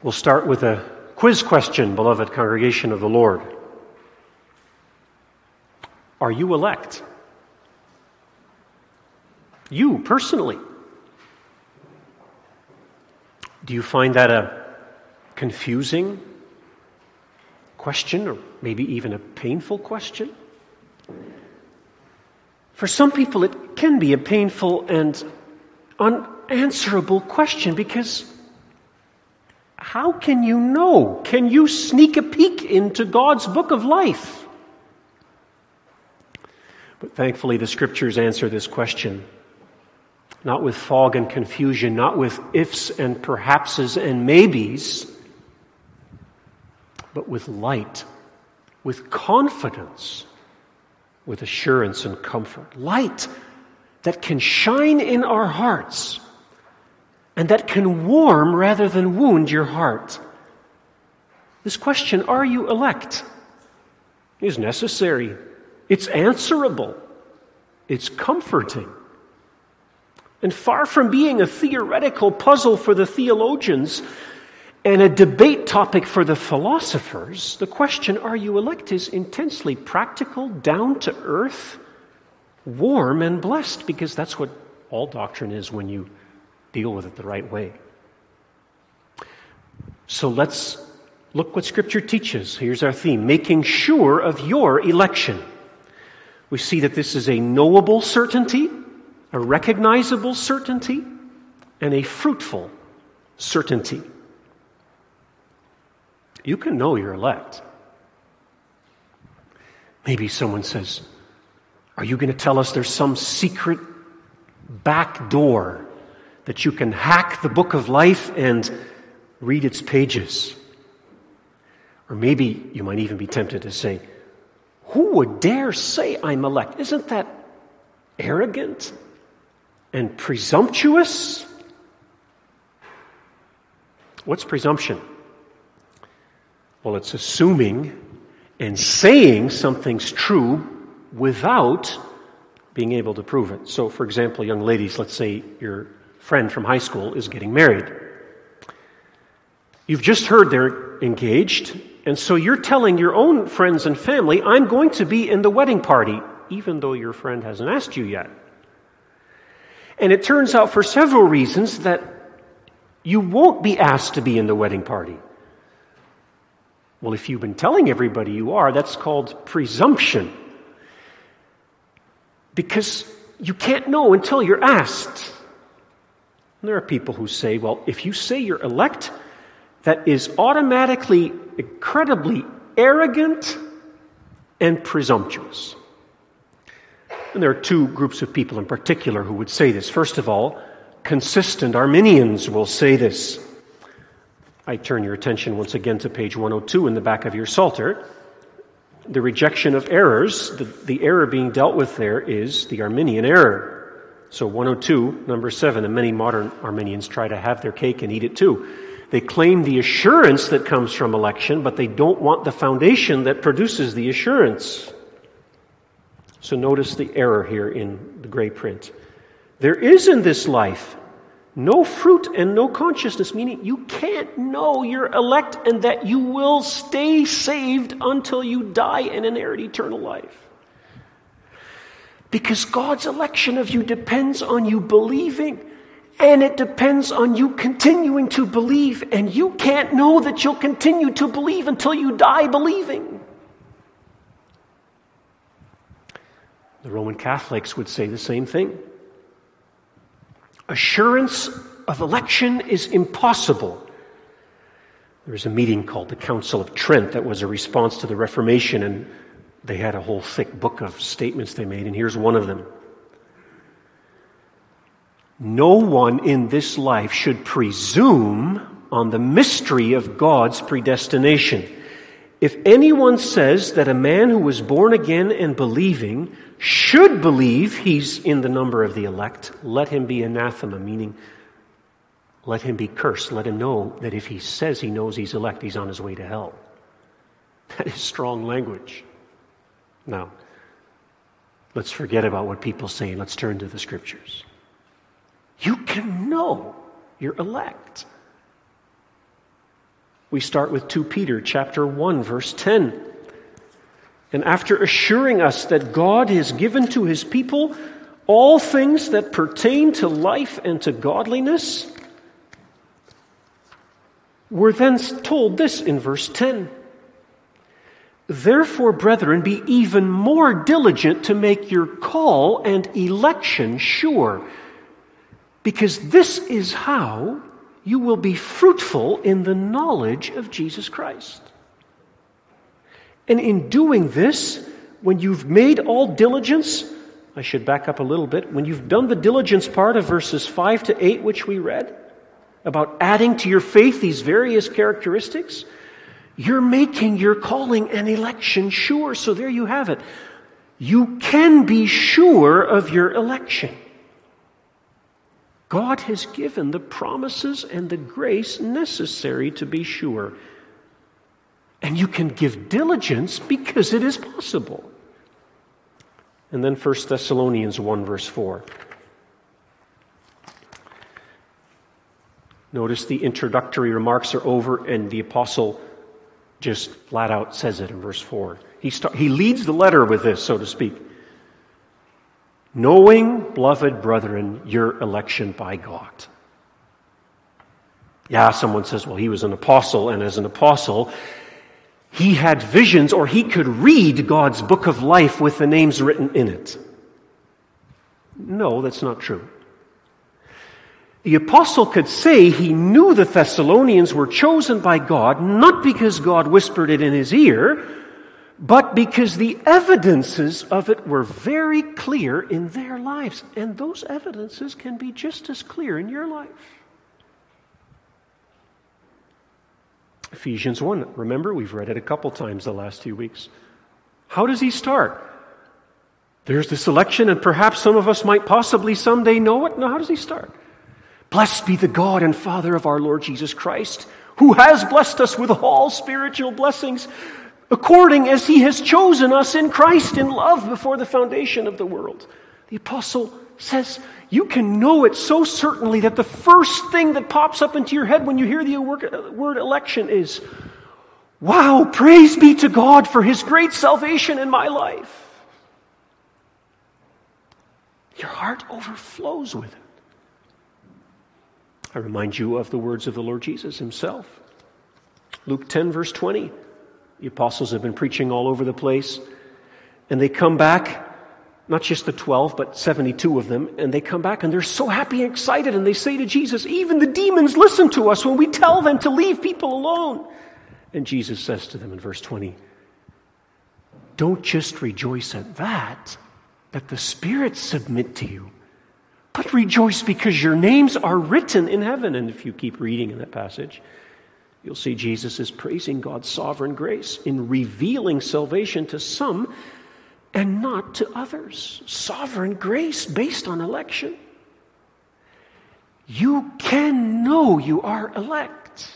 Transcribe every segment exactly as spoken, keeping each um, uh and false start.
We'll start with a quiz question, beloved congregation of the Lord. Are you elect? You, personally. Do you find that a confusing question, or maybe even a painful question? For some people, it can be a painful and unanswerable question, because how can you know? Can you sneak a peek into God's book of life? But thankfully, the Scriptures answer this question, not with fog and confusion, not with ifs and perhapses and maybes, but with light, with confidence, with assurance and comfort. Light that can shine in our hearts and that can warm rather than wound your heart. This question, are you elect, is necessary. It's answerable. It's comforting. And far from being a theoretical puzzle for the theologians and a debate topic for the philosophers, the question, are you elect, is intensely practical, down to earth, warm and blessed, because that's what all doctrine is when you deal with it the right way. So let's look what Scripture teaches. Here's our theme, making sure of your election. We see that this is a knowable certainty, a recognizable certainty, and a fruitful certainty. You can know you're elect. Maybe someone says, are you going to tell us there's some secret back door that you can hack the book of life and read its pages? Or maybe you might even be tempted to say, who would dare say I'm elect? Isn't that arrogant and presumptuous? What's presumption? Well, it's assuming and saying something's true without being able to prove it. So, for example, young ladies, let's say your friend from high school is getting married. You've just heard they're engaged, and so you're telling your own friends and family, I'm going to be in the wedding party, even though your friend hasn't asked you yet. And it turns out for several reasons that you won't be asked to be in the wedding party. Well, if you've been telling everybody you are, that's called presumption. Because you can't know until you're asked. And there are people who say, well, if you say you're elect, that is automatically incredibly arrogant and presumptuous. And there are two groups of people in particular who would say this. First of all, consistent Arminians will say this. I turn your attention once again to page one oh two in the back of your Psalter. The rejection of errors, the, the error being dealt with there is the Arminian error. So one oh two, number seven, and many modern Arminians try to have their cake and eat it too. They claim the assurance that comes from election, but they don't want the foundation that produces the assurance. So notice the error here in the gray print. There is in this life no fruit and no consciousness, meaning you can't know you're elect and that you will stay saved until you die and inherit eternal life. Because God's election of you depends on you believing, and it depends on you continuing to believe, and you can't know that you'll continue to believe until you die believing. The Roman Catholics would say the same thing. Assurance of election is impossible. There was a meeting called the Council of Trent that was a response to the Reformation, and they had a whole thick book of statements they made, and here's one of them. No one in this life should presume on the mystery of God's predestination. If anyone says that a man who was born again and believing should believe he's in the number of the elect, let him be anathema, meaning let him be cursed. Let him know that if he says he knows he's elect, he's on his way to hell. That is strong language. Now, let's forget about what people say and let's turn to the Scriptures. You can know you're elect. We start with Second Peter chapter one, verse ten. And after assuring us that God has given to his people all things that pertain to life and to godliness, we're then told this in verse ten. Therefore, brethren, be even more diligent to make your call and election sure, because this is how you will be fruitful in the knowledge of Jesus Christ. And in doing this, when you've made all diligence, I should back up a little bit, when you've done the diligence part of verses five to eight, which we read, about adding to your faith these various characteristics, you're making your calling and election sure. So there you have it. You can be sure of your election. God has given the promises and the grace necessary to be sure. And you can give diligence because it is possible. And then First Thessalonians one, verse four. Notice the introductory remarks are over, and the apostle just flat out says it in verse four. He, start, he leads the letter with this, so to speak. Knowing, beloved brethren, your election by God. Yeah, someone says, well, he was an apostle, and as an apostle, he had visions, or he could read God's book of life with the names written in it. No, that's not true. The apostle could say he knew the Thessalonians were chosen by God, not because God whispered it in his ear, but because the evidences of it were very clear in their lives. And those evidences can be just as clear in your life. Ephesians one, remember, we've read it a couple times the last few weeks. How does he start? There's this election, and perhaps some of us might possibly someday know it. No, how does he start? Blessed be the God and Father of our Lord Jesus Christ, who has blessed us with all spiritual blessings, according as he has chosen us in Christ in love before the foundation of the world. The apostle says, you can know it so certainly that the first thing that pops up into your head when you hear the word election is, wow, praise be to God for his great salvation in my life. Your heart overflows with it. I remind you of the words of the Lord Jesus himself. Luke ten, verse twenty. The apostles have been preaching all over the place, and they come back, not just the twelve, but seventy-two of them, and they come back and they're so happy and excited, and they say to Jesus, even the demons listen to us when we tell them to leave people alone. And Jesus says to them in verse twenty, don't just rejoice at that, that the spirits submit to you, but rejoice because your names are written in heaven. And if you keep reading in that passage, you'll see Jesus is praising God's sovereign grace in revealing salvation to some and not to others. Sovereign grace based on election. You can know you are elect.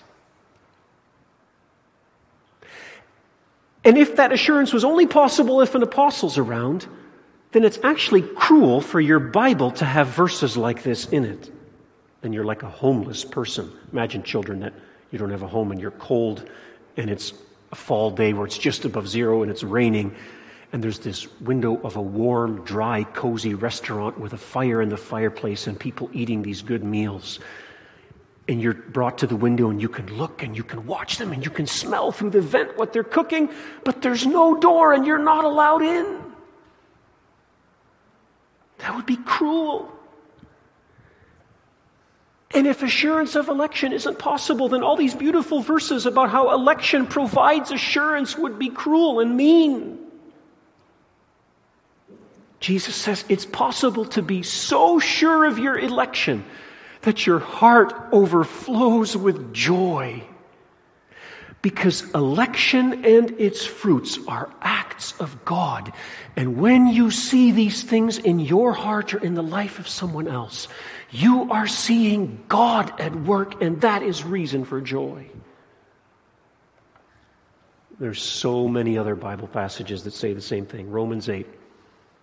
And if that assurance was only possible if an apostle's around, then it's actually cruel for your Bible to have verses like this in it. And you're like a homeless person. Imagine children that you don't have a home and you're cold and it's a fall day where it's just above zero and it's raining, and there's this window of a warm, dry, cozy restaurant with a fire in the fireplace and people eating these good meals. And you're brought to the window and you can look and you can watch them and you can smell through the vent what they're cooking, but there's no door and you're not allowed in. That would be cruel. And if assurance of election isn't possible, then all these beautiful verses about how election provides assurance would be cruel and mean. Jesus says it's possible to be so sure of your election that your heart overflows with joy. Because election and its fruits are acts of God. And when you see these things in your heart or in the life of someone else, you are seeing God at work, and that is reason for joy. There's so many other Bible passages that say the same thing. Romans eight.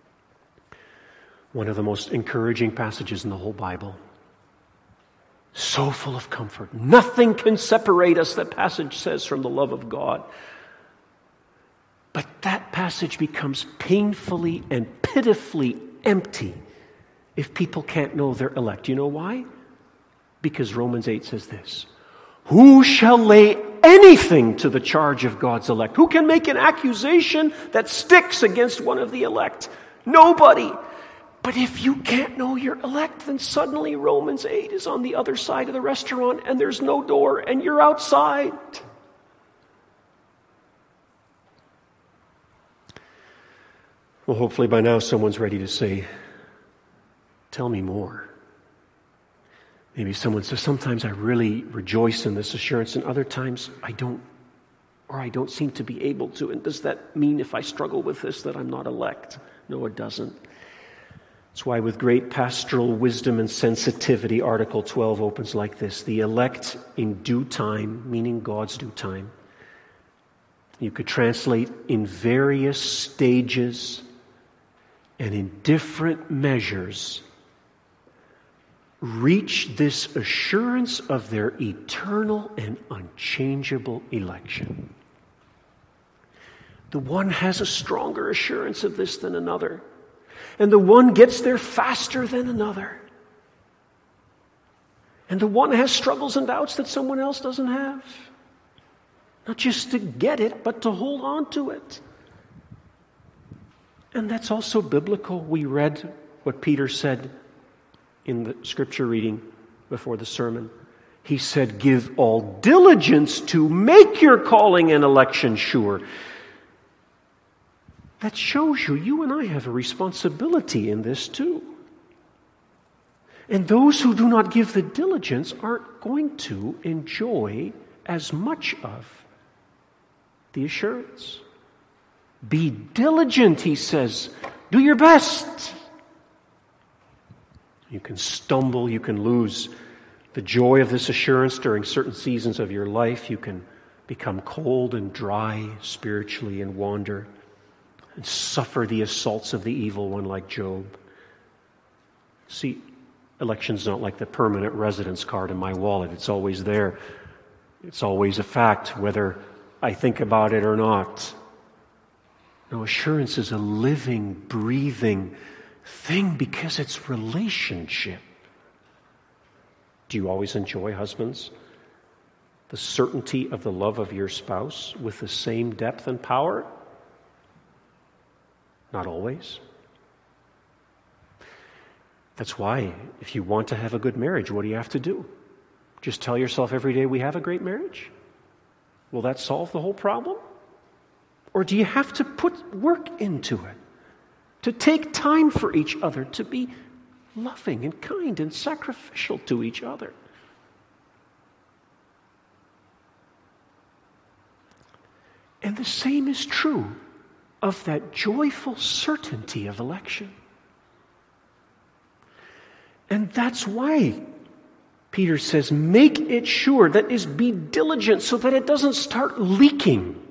One of the most encouraging passages in the whole Bible. So so full of comfort. Nothing can separate us, that passage says, from the love of God. But that passage becomes painfully and pitifully empty if people can't know they're elect. You know why? Because Romans eight says this: who shall lay anything to the charge of God's elect? Who can make an accusation that sticks against one of the elect? Nobody. But if you can't know you're elect, then suddenly Romans eight is on the other side of the restaurant and there's no door and you're outside. Well, hopefully by now someone's ready to say, tell me more. Maybe someone says, sometimes I really rejoice in this assurance and other times I don't, or I don't seem to be able to. And does that mean if I struggle with this that I'm not elect? No, it doesn't. That's why with great pastoral wisdom and sensitivity, Article twelve opens like this: the elect in due time, meaning God's due time. You could translate in various stages and in different measures, reach this assurance of their eternal and unchangeable election. The one has a stronger assurance of this than another. And the one gets there faster than another. And the one has struggles and doubts that someone else doesn't have. Not just to get it, but to hold on to it. And that's also biblical. We read what Peter said in the scripture reading before the sermon. He said, give all diligence to make your calling and election sure. That shows you, you and I have a responsibility in this too. And those who do not give the diligence aren't going to enjoy as much of the assurance. Be diligent, he says. Do your best. You can stumble, you can lose the joy of this assurance during certain seasons of your life. You can become cold and dry spiritually and wander and suffer the assaults of the evil one like Job. See, election's not like the permanent residence card in my wallet. It's always there. It's always a fact, whether I think about it or not. No, assurance is a living, breathing thing because it's relationship. Do you always enjoy, husbands, the certainty of the love of your spouse with the same depth and power? Not always. That's why, if you want to have a good marriage, what do you have to do? Just tell yourself every day, we have a great marriage? Will that solve the whole problem? Or do you have to put work into it? To take time for each other, to be loving and kind and sacrificial to each other? And the same is true of that joyful certainty of election. And that's why Peter says, make it sure, that is, be diligent so that it doesn't start leaking.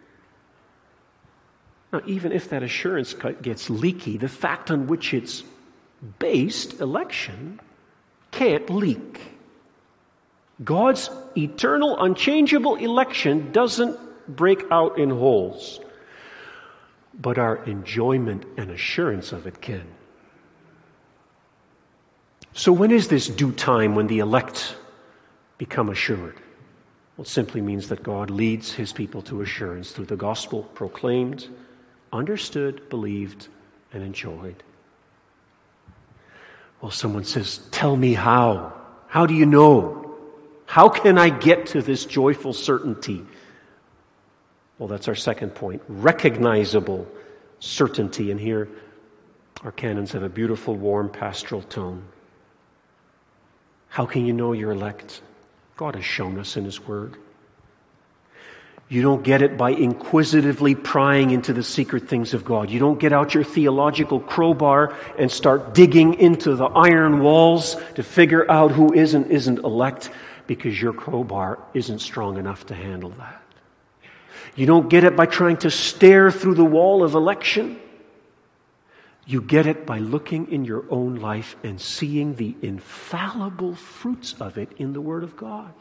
Now, even if that assurance gets leaky, the fact on which it's based, election, can't leak. God's eternal, unchangeable election doesn't break out in holes. But our enjoyment and assurance of it can. So when is this due time when the elect become assured? Well, it simply means that God leads his people to assurance through the gospel proclaimed, understood, believed, and enjoyed. Well, someone says, tell me how. How do you know? How can I get to this joyful certainty? Well, that's our second point. Recognizable certainty. And here, our canons have a beautiful, warm, pastoral tone. How can you know you're elect? God has shown us in his word. You don't get it by inquisitively prying into the secret things of God. You don't get out your theological crowbar and start digging into the iron walls to figure out who is and isn't elect, because your crowbar isn't strong enough to handle that. You don't get it by trying to stare through the wall of election. You get it by looking in your own life and seeing the infallible fruits of it in the Word of God.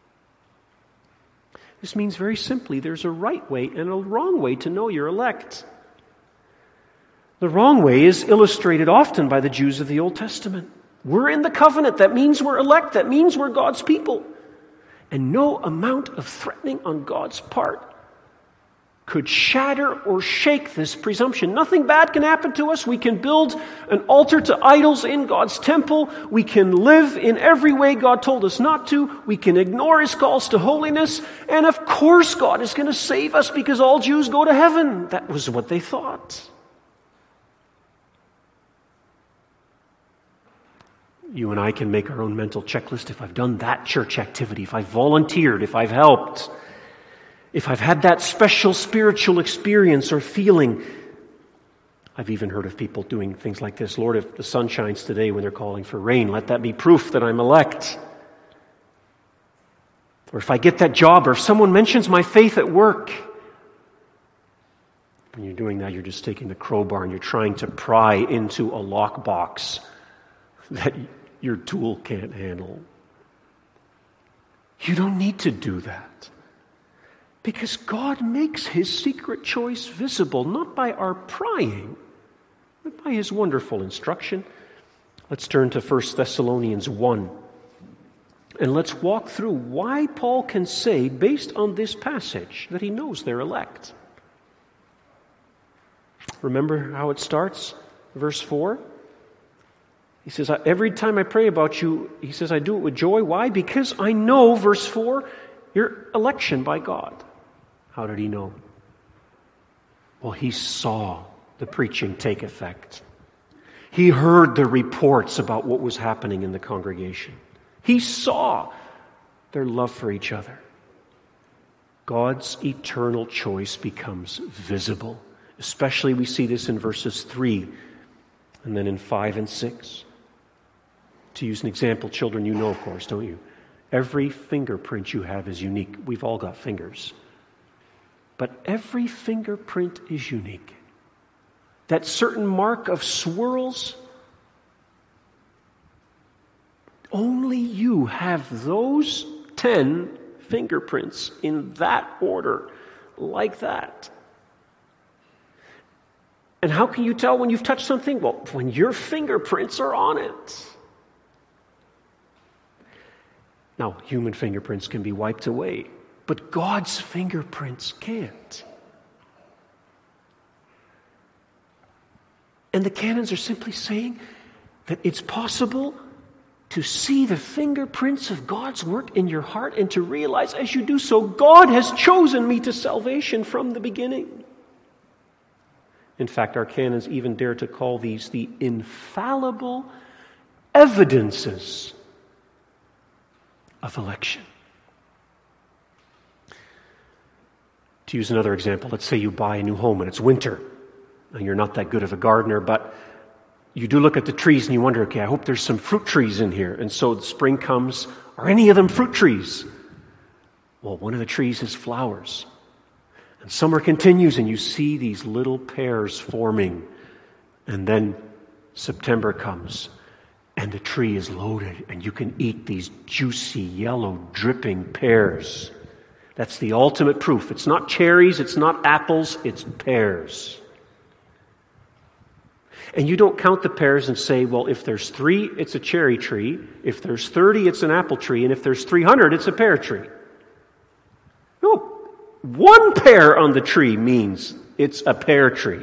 This means very simply there's a right way and a wrong way to know you're elect. The wrong way is illustrated often by the Jews of the Old Testament. We're in the covenant. That means we're elect. That means we're God's people. And no amount of threatening on God's part could shatter or shake this presumption. Nothing bad can happen to us. We can build an altar to idols in God's temple. We can live in every way God told us not to. We can ignore His calls to holiness. And of course God is going to save us because all Jews go to heaven. That was what they thought. You and I can make our own mental checklist. If I've done that church activity, if I've volunteered, if I've helped, if I've had that special spiritual experience or feeling. I've even heard of people doing things like this. Lord, if the sun shines today when they're calling for rain, let that be proof that I'm elect. Or if I get that job, or if someone mentions my faith at work. When you're doing that, you're just taking the crowbar and you're trying to pry into a lockbox that your tool can't handle. You don't need to do that. Because God makes His secret choice visible, not by our prying, but by His wonderful instruction. Let's turn to First Thessalonians one. And let's walk through why Paul can say, based on this passage, that he knows they're elect. Remember how it starts? Verse four. He says, every time I pray about you, he says, I do it with joy. Why? Because I know, verse four, your election by God. How did he know? Well, he saw the preaching take effect. He heard the reports about what was happening in the congregation. He saw their love for each other. God's eternal choice becomes visible. Especially we see this in verses three and then in five and six. To use an example, children, you know, of course, don't you? Every fingerprint you have is unique. We've all got fingers. But every fingerprint is unique. That certain mark of swirls, only you have those ten fingerprints in that order, like that. And how can you tell when you've touched something? Well, when your fingerprints are on it. Now, human fingerprints can be wiped away, but God's fingerprints can't. And the canons are simply saying that it's possible to see the fingerprints of God's work in your heart and to realize as you do so, God has chosen me to salvation from the beginning. In fact, our canons even dare to call these the infallible evidences of election. To use another example, let's say you buy a new home and it's winter. And you're not that good of a gardener, but you do look at the trees and you wonder, okay, I hope there's some fruit trees in here. And so the spring comes, are any of them fruit trees? Well, one of the trees is flowers. And summer continues and you see these little pears forming. And then September comes and the tree is loaded and you can eat these juicy, yellow, dripping pears. That's the ultimate proof. It's not cherries, it's not apples, it's pears. And you don't count the pears and say, well, if there's three, it's a cherry tree. If there's thirty, it's an apple tree. And if there's three hundred, it's a pear tree. No. One pear on the tree means it's a pear tree.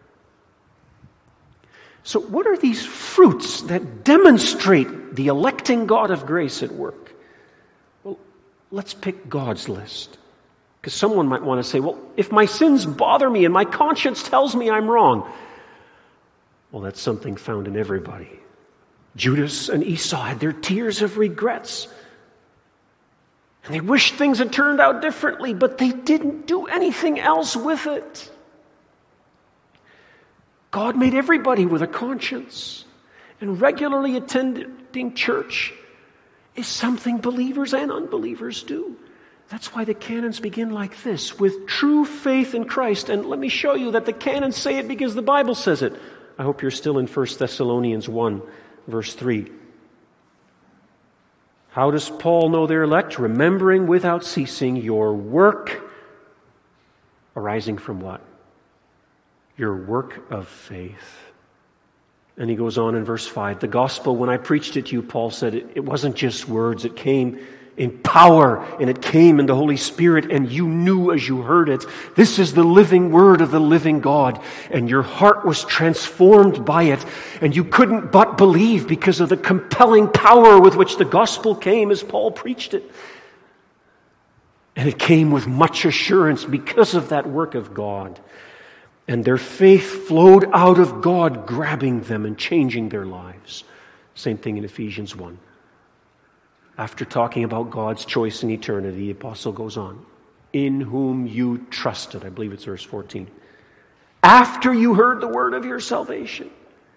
So what are these fruits that demonstrate the electing God of grace at work? Well, let's pick God's list. Because someone might want to say, well, if my sins bother me and my conscience tells me I'm wrong, well, that's something found in everybody. Judas and Esau had their tears of regrets. And they wished things had turned out differently, but they didn't do anything else with it. God made everybody with a conscience. And regularly attending church is something believers and unbelievers do. That's why the canons begin like this, with true faith in Christ. And let me show you that the canons say it because the Bible says it. I hope you're still in First Thessalonians one, verse three. How does Paul know they're elect? Remembering without ceasing your work arising from what? Your work of faith. And he goes on in verse five. The gospel, when I preached it to you, Paul said, it, it wasn't just words. It came in power, and it came in the Holy Spirit, and you knew as you heard it. This is the living word of the living God, and your heart was transformed by it, and you couldn't but believe because of the compelling power with which the gospel came as Paul preached it. And it came with much assurance because of that work of God. And their faith flowed out of God, grabbing them and changing their lives. Same thing in Ephesians one. After talking about God's choice in eternity, the apostle goes on. In whom you trusted. I believe it's verse fourteen. After you heard the word of your salvation.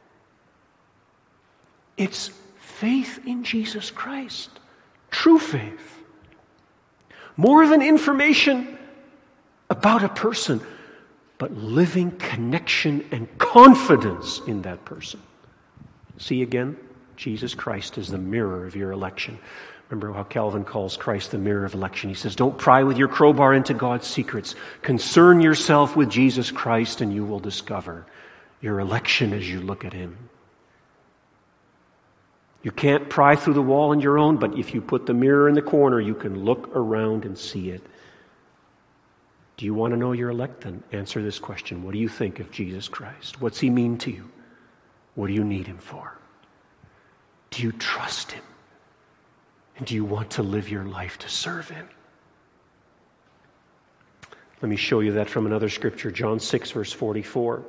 It's faith in Jesus Christ. True faith. More than information about a person, but living connection and confidence in that person. See again, Jesus Christ is the mirror of your election. Remember how Calvin calls Christ the mirror of election. He says, don't pry with your crowbar into God's secrets. Concern yourself with Jesus Christ and you will discover your election as you look at Him. You can't pry through the wall on your own, but if you put the mirror in the corner, you can look around and see it. Do you want to know your elect? Then answer this question. What do you think of Jesus Christ? What's He mean to you? What do you need Him for? Do you trust Him? And do you want to live your life to serve Him? Let me show you that from another scripture, John six, verse forty-four.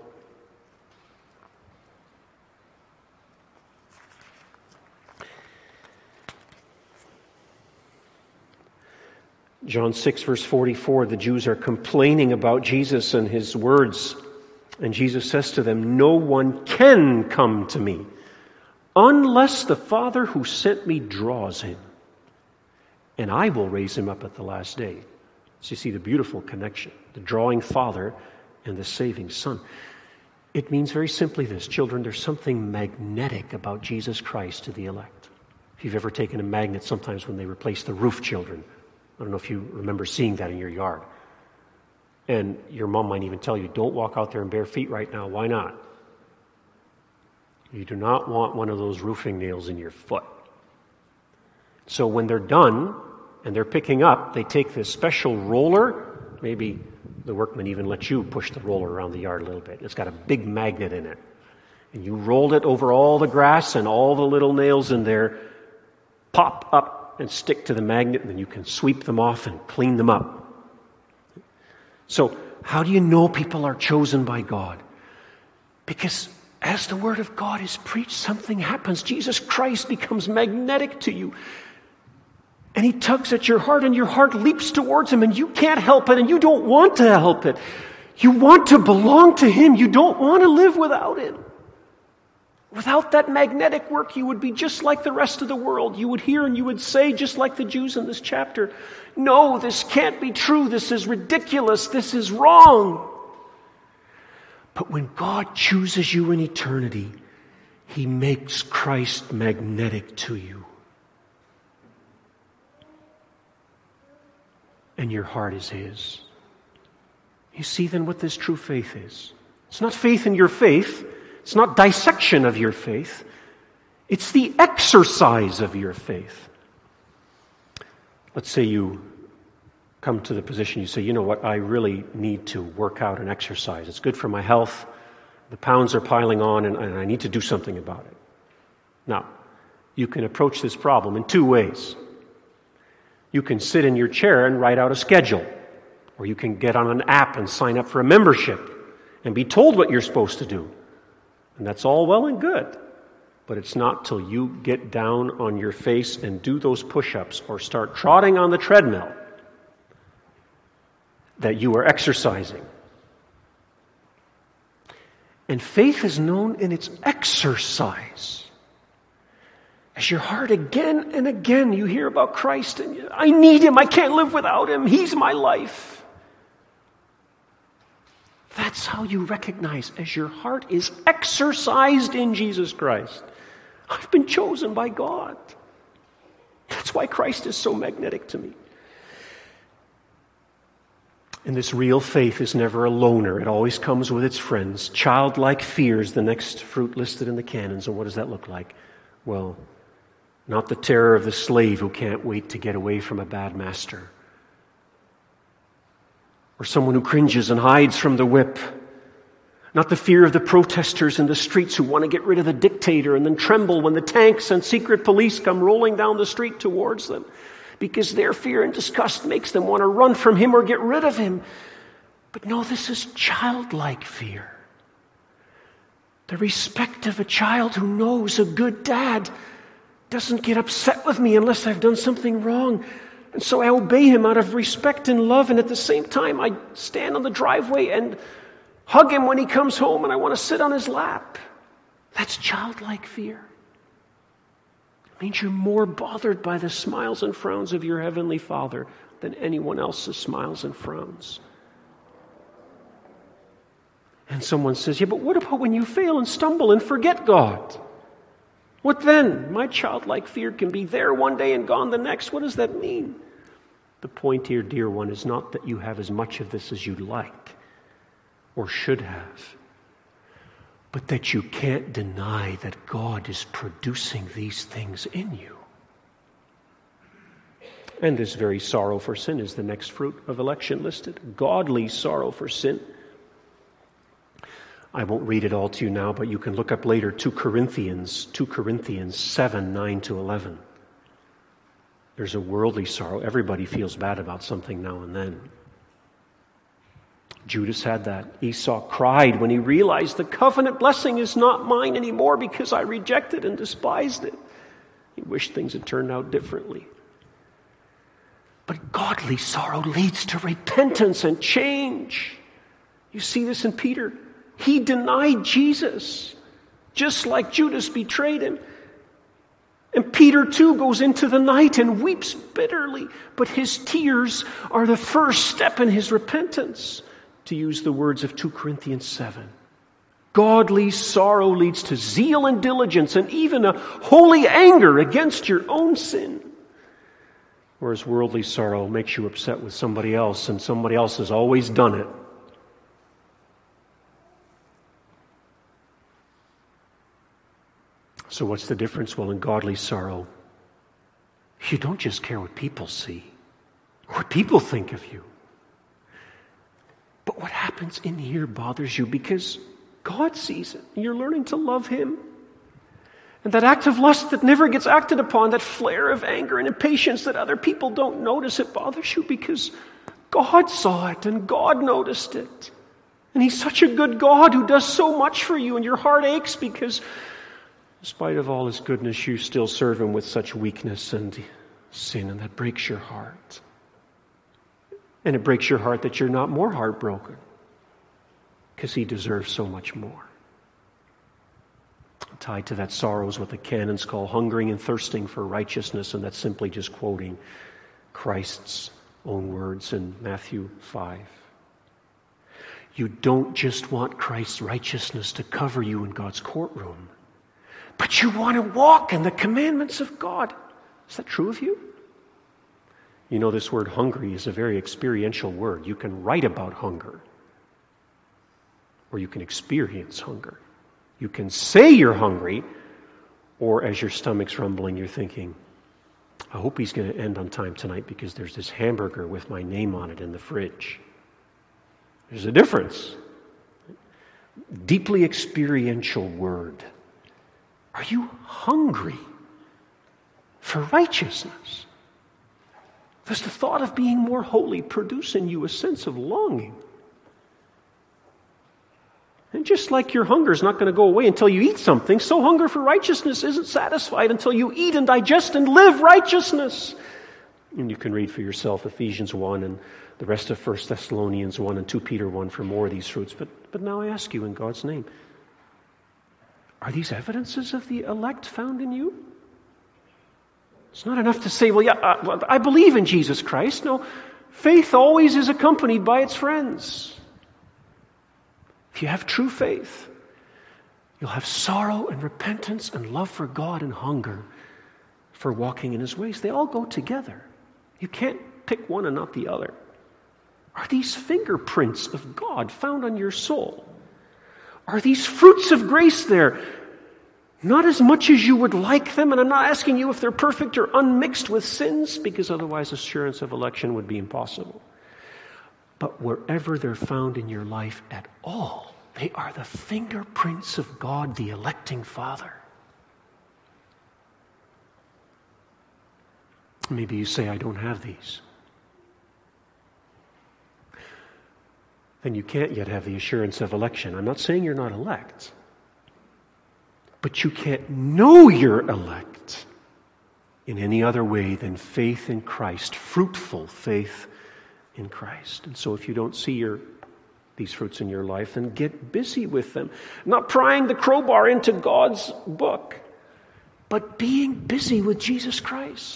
John six, verse forty-four, the Jews are complaining about Jesus and His words. And Jesus says to them, no one can come to me unless the Father who sent me draws him. And I will raise him up at the last day. So you see the beautiful connection. The drawing Father and the saving Son. It means very simply this. Children, there's something magnetic about Jesus Christ to the elect. If you've ever taken a magnet, sometimes when they replace the roof, children, I don't know if you remember seeing that in your yard. And your mom might even tell you, don't walk out there in bare feet right now. Why not? You do not want one of those roofing nails in your foot. So when they're done and they're picking up, they take this special roller. Maybe the workman even lets you push the roller around the yard a little bit. It's got a big magnet in it. And you roll it over all the grass and all the little nails in there pop up and stick to the magnet, and then you can sweep them off and clean them up. So how do you know people are chosen by God? Because as the Word of God is preached, something happens. Jesus Christ becomes magnetic to you. And He tugs at your heart, and your heart leaps towards Him, and you can't help it, and you don't want to help it. You want to belong to Him. You don't want to live without Him. Without that magnetic work, you would be just like the rest of the world. You would hear and you would say, just like the Jews in this chapter, no, this can't be true. This is ridiculous. This is wrong. But when God chooses you in eternity, He makes Christ magnetic to you. And your heart is His. You see then what this true faith is. It's not faith in your faith. It's not dissection of your faith. It's the exercise of your faith. Let's say you come to the position, you say, you know what, I really need to work out and exercise. It's good for my health. The pounds are piling on and, and I need to do something about it. Now, you can approach this problem in two ways. You can sit in your chair and write out a schedule. Or you can get on an app and sign up for a membership and be told what you're supposed to do. And that's all well and good. But it's not till you get down on your face and do those push-ups or start trotting on the treadmill that you are exercising. And faith is known in its exercise. As your heart again and again, you hear about Christ and you, I need Him, I can't live without Him, He's my life. That's how you recognize as your heart is exercised in Jesus Christ. I've been chosen by God. That's why Christ is so magnetic to me. And this real faith is never a loner. It always comes with its friends. Childlike fear is the next fruit listed in the canons. And what does that look like? Well, not the terror of the slave who can't wait to get away from a bad master. Or someone who cringes and hides from the whip. Not the fear of the protesters in the streets who want to get rid of the dictator and then tremble when the tanks and secret police come rolling down the street towards them, because their fear and disgust makes them want to run from him or get rid of him. But no, this is childlike fear. The respect of a child who knows a good dad doesn't get upset with me unless I've done something wrong. And so I obey him out of respect and love, and at the same time I stand on the driveway and hug him when he comes home and I want to sit on his lap. That's childlike fear. It means you're more bothered by the smiles and frowns of your Heavenly Father than anyone else's smiles and frowns. And someone says, yeah, but what about when you fail and stumble and forget God? What then? My childlike fear can be there one day and gone the next. What does that mean? The point here, dear one, is not that you have as much of this as you'd like or should have, but that you can't deny that God is producing these things in you. And this very sorrow for sin is the next fruit of election listed. Godly sorrow for sin. I won't read it all to you now, but you can look up later two Corinthians, two Corinthians seven, nine to eleven. There's a worldly sorrow. Everybody feels bad about something now and then. Judas had that. Esau cried when he realized the covenant blessing is not mine anymore because I rejected and despised it. He wished things had turned out differently. But godly sorrow leads to repentance and change. You see this in Peter. He denied Jesus, just like Judas betrayed him. And Peter too goes into the night and weeps bitterly, but his tears are the first step in his repentance, to use the words of two Corinthians seven. Godly sorrow leads to zeal and diligence and even a holy anger against your own sin. Whereas worldly sorrow makes you upset with somebody else, and somebody else has always done it. So what's the difference? Well, in godly sorrow, you don't just care what people see, what people think of you. But what happens in here bothers you because God sees it. You're learning to love Him. And that act of lust that never gets acted upon, that flare of anger and impatience that other people don't notice, it bothers you because God saw it and God noticed it. And He's such a good God who does so much for you, and your heart aches because in spite of all His goodness, you still serve Him with such weakness and sin, and that breaks your heart. And it breaks your heart that you're not more heartbroken because He deserves so much more. Tied to that sorrow is what the canons call hungering and thirsting for righteousness, and that's simply just quoting Christ's own words in Matthew five. You don't just want Christ's righteousness to cover you in God's courtroom, but you want to walk in the commandments of God. Is that true of you? You know, this word hungry is a very experiential word. You can write about hunger, or you can experience hunger. You can say you're hungry, or as your stomach's rumbling, you're thinking, I hope he's going to end on time tonight because there's this hamburger with my name on it in the fridge. There's a difference. Deeply experiential word. Are you hungry for righteousness? Does the thought of being more holy produce in you a sense of longing? And just like your hunger is not going to go away until you eat something, so hunger for righteousness isn't satisfied until you eat and digest and live righteousness. And you can read for yourself Ephesians one and the rest of First Thessalonians one and Second Peter one for more of these fruits. But, but now I ask you in God's name, are these evidences of the elect found in you? It's not enough to say, well, yeah, I, I believe in Jesus Christ. No, faith always is accompanied by its friends. If you have true faith, you'll have sorrow and repentance and love for God and hunger for walking in His ways. They all go together. You can't pick one and not the other. Are these fingerprints of God found on your soul? Are these fruits of grace there? Not as much as you would like them, and I'm not asking you if they're perfect or unmixed with sins, because otherwise assurance of election would be impossible. But wherever they're found in your life at all, they are the fingerprints of God, the electing Father. Maybe you say, I don't have these. Then you can't yet have the assurance of election. I'm not saying you're not elect. But you can't know you're elect in any other way than faith in Christ, fruitful faith in Christ. And so if you don't see your these fruits in your life, then get busy with them. Not prying the crowbar into God's book, but being busy with Jesus Christ.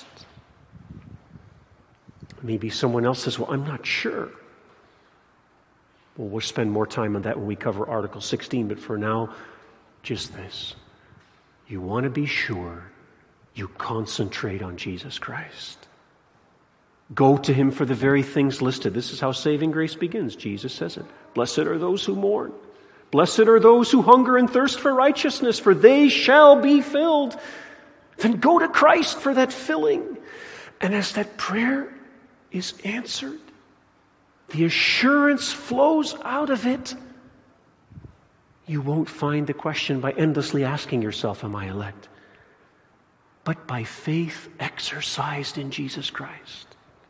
Maybe someone else says, well, I'm not sure. Well, we'll spend more time on that when we cover Article sixteen, but for now, just this. You want to be sure you concentrate on Jesus Christ. Go to Him for the very things listed. This is how saving grace begins. Jesus says it. Blessed are those who mourn. Blessed are those who hunger and thirst for righteousness, for they shall be filled. Then go to Christ for that filling. And as that prayer is answered, the assurance flows out of it. You won't find the question by endlessly asking yourself, am I elect? But by faith exercised in Jesus Christ.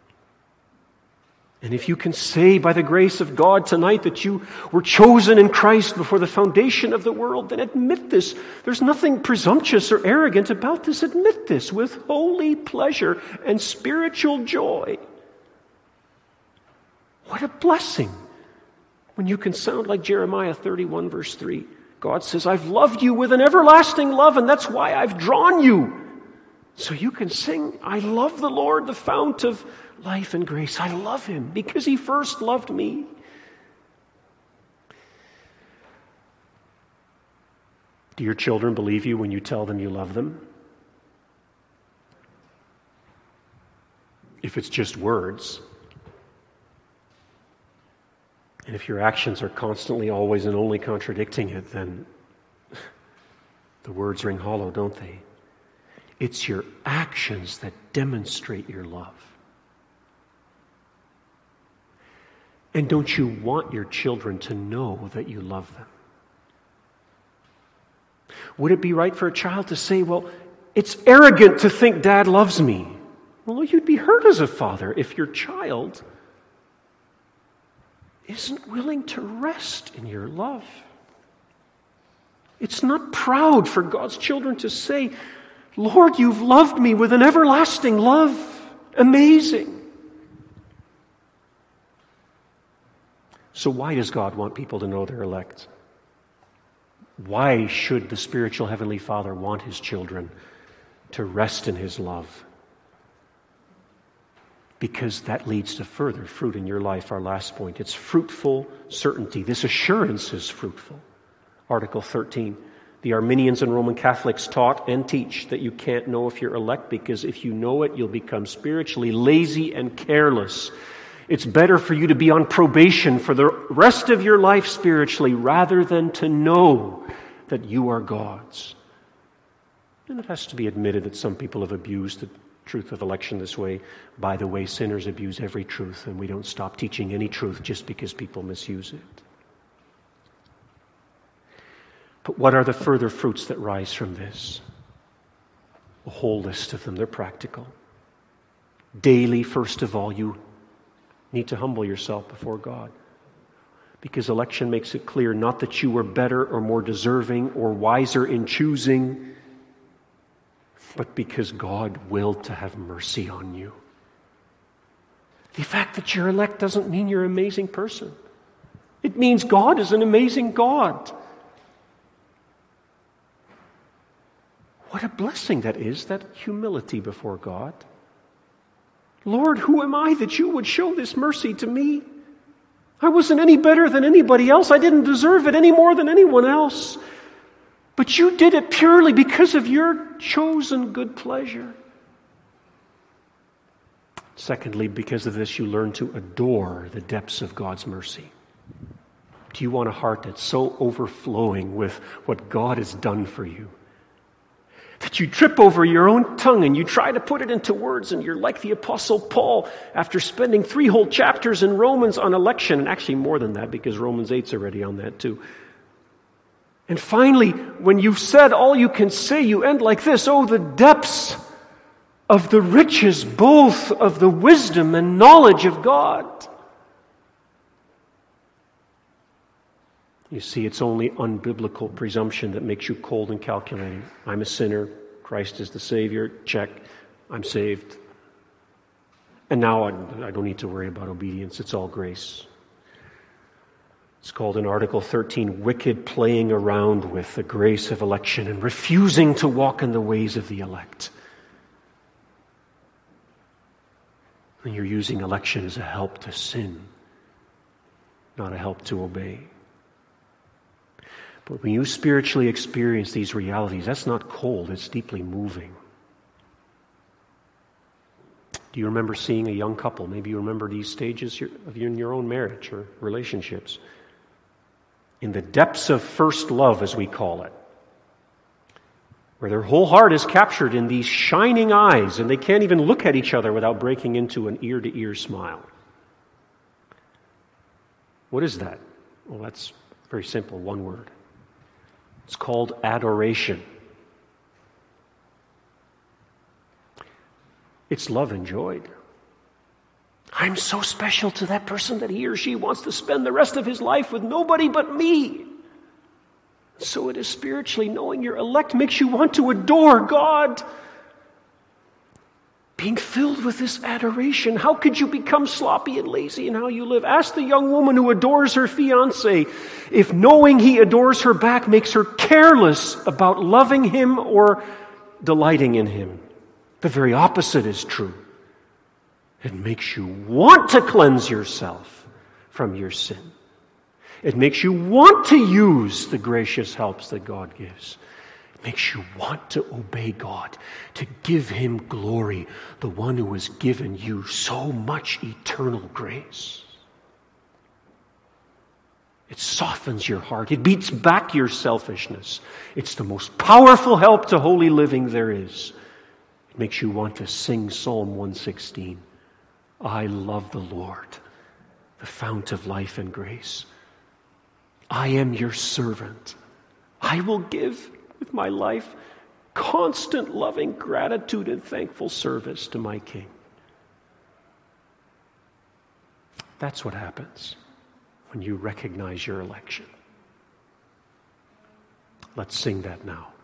And if you can say by the grace of God tonight that you were chosen in Christ before the foundation of the world, then admit this. There's nothing presumptuous or arrogant about this. Admit this with holy pleasure and spiritual joy. What a blessing when you can sound like Jeremiah thirty-one verse three. God says, I've loved you with an everlasting love, and that's why I've drawn you. So you can sing, I love the Lord, the fount of life and grace. I love Him because He first loved me. Do your children believe you when you tell them you love them? If it's just words. And if your actions are constantly, always, and only contradicting it, then the words ring hollow, don't they? It's your actions that demonstrate your love. And don't you want your children to know that you love them? Would it be right for a child to say, well, it's arrogant to think Dad loves me? Well, you'd be hurt as a father if your child isn't willing to rest in your love. It's not proud for God's children to say, Lord, you've loved me with an everlasting love. Amazing. So why does God want people to know they're elect? Why should the spiritual Heavenly Father want His children to rest in His love? Because that leads to further fruit in your life, our last point. It's fruitful certainty. This assurance is fruitful. Article thirteen. The Arminians and Roman Catholics taught and teach that you can't know if you're elect because if you know it, you'll become spiritually lazy and careless. It's better for you to be on probation for the rest of your life spiritually rather than to know that you are God's. And it has to be admitted that some people have abused the truth of election this way. By the way, sinners abuse every truth, and we don't stop teaching any truth just because people misuse it. But what are the further fruits that rise from this? A whole list of them. They're practical. Daily, first of all, you need to humble yourself before God. Because election makes it clear not that you were better or more deserving or wiser in choosing, but because God willed to have mercy on you. The fact that you're elect doesn't mean you're an amazing person. It means God is an amazing God. What a blessing that is, that humility before God. Lord, who am I that you would show this mercy to me? I wasn't any better than anybody else. I didn't deserve it any more than anyone else. But you did it purely because of your chosen good pleasure. Secondly, because of this, you learn to adore the depths of God's mercy. Do you want a heart that's so overflowing with what God has done for you that you trip over your own tongue and you try to put it into words, and you're like the Apostle Paul after spending three whole chapters in Romans on election, and actually more than that because Romans eight's already on that too. And finally, when you've said all you can say, you end like this: oh, the depths of the riches, both of the wisdom and knowledge of God. You see, it's only unbiblical presumption that makes you cold and calculating. I'm a sinner. Christ is the Savior. Check. I'm saved. And now I, I don't need to worry about obedience. It's all grace. It's called in Article thirteen, wicked playing around with the grace of election and refusing to walk in the ways of the elect. And you're using election as a help to sin, not a help to obey. But when you spiritually experience these realities, that's not cold, it's deeply moving. Do you remember seeing a young couple? Maybe you remember these stages of in your own marriage or relationships. In the depths of first love, as we call it, where their whole heart is captured in these shining eyes, and they can't even look at each other without breaking into an ear-to-ear smile. What is that? Well, that's very simple, one word. It's called adoration. It's love enjoyed. I'm so special to that person that he or she wants to spend the rest of his life with nobody but me. So it is spiritually. Knowing your elect makes you want to adore God. Being filled with this adoration. How could you become sloppy and lazy in how you live? Ask the young woman who adores her fiancé if knowing he adores her back makes her careless about loving him or delighting in him. The very opposite is true. It makes you want to cleanse yourself from your sin. It makes you want to use the gracious helps that God gives. It makes you want to obey God, to give Him glory, the one who has given you so much eternal grace. It softens your heart. It beats back your selfishness. It's the most powerful help to holy living there is. It makes you want to sing Psalm one sixteen. I love the Lord, the fount of life and grace. I am your servant. I will give with my life constant loving gratitude and thankful service to my King. That's what happens when you recognize your election. Let's sing that now.